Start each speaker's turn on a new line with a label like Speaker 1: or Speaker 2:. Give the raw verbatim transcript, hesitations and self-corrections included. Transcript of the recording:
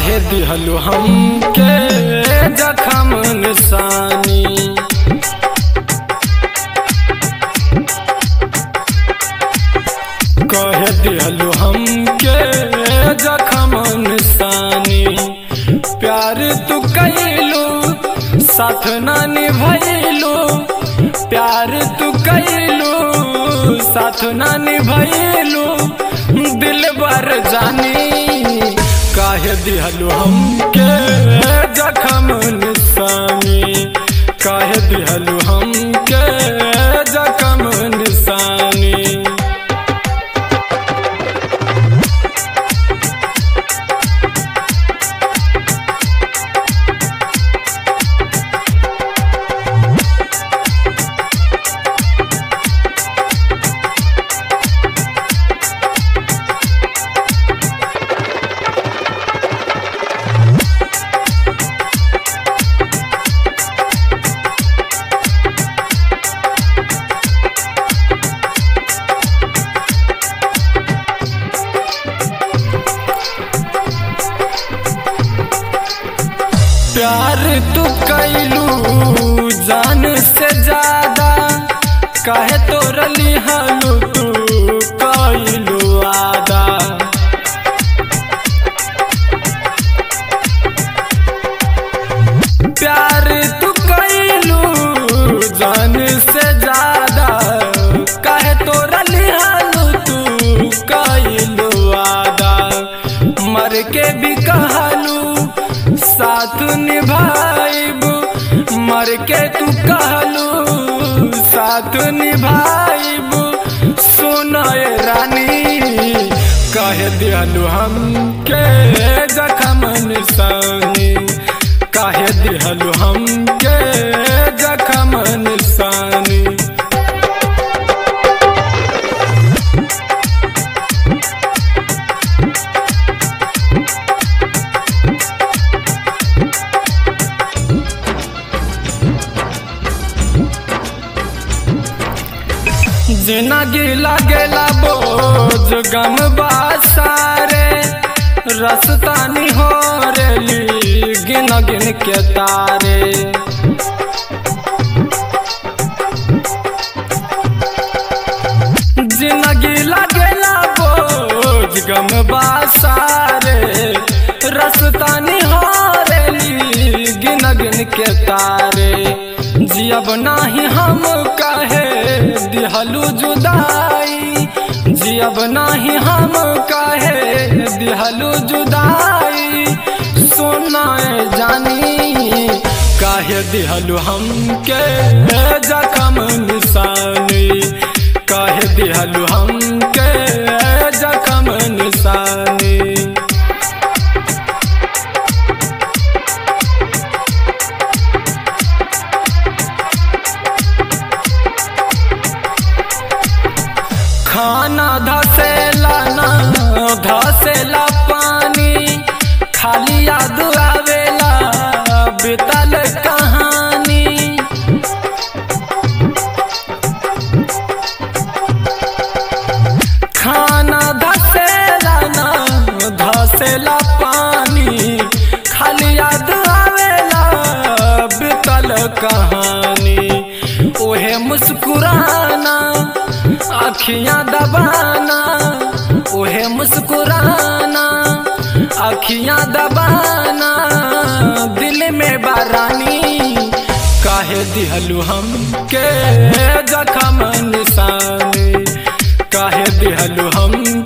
Speaker 1: काहे दिहलु हमके जखम निशानी। काहे दिहलु हमके जखम निशानी। प्यार तू कैलू साथ ना निभैलू, प्यार तू कैलू साथ ना निभैलू, दिल बर जानी। काहे दिहलु हमके जखम निशानी। काहे दिहलु हमके जखम निशानी। प्यार तू कैलू जान से ज्यादा, काहे तोरा लिहलू तू कैलू वादा। प्यार तू कैलू जान से ज्यादा, काहे तोरा लिहलू तू कैलू वादा। मर के भी कहलू साथ निभाइब, मर के तू कहलू साथ निभाइब, सुनाए रानी। काहे दिहलु हमके जखम निशानी। काहे दिहलु हमके जखम निशानी। जिंदगी लागेला बोझ गम बासारे, रसतानी हो रेली गिन गिन के तारे। जिंदगी लागेला बोझ गम बासारे, रसतानी हो रेली गिन गिन के तारे। जियब नाही हम काहे दिहलु जुदाई, जियब नाही हम काहे दिहलु जुदाई, सुनाए जानी। काहे दिहलु हमके जखम निशानी। काहे दिहलु हमके जखम निशानी। खाना धसेला ना धसेला पानी, खाली याद आवेला बीतल कहानी। खाना धसेला ना धसेला पानी, खाली याद आवेला बीतल कहानी। ओहे मुस्कुराना अखियां दबाना, ओहे मुस्कुराना अखियां दबाना, दिल में बारानी। काहे दिहलु हमके जखम निशानी। काहे दिहलु हम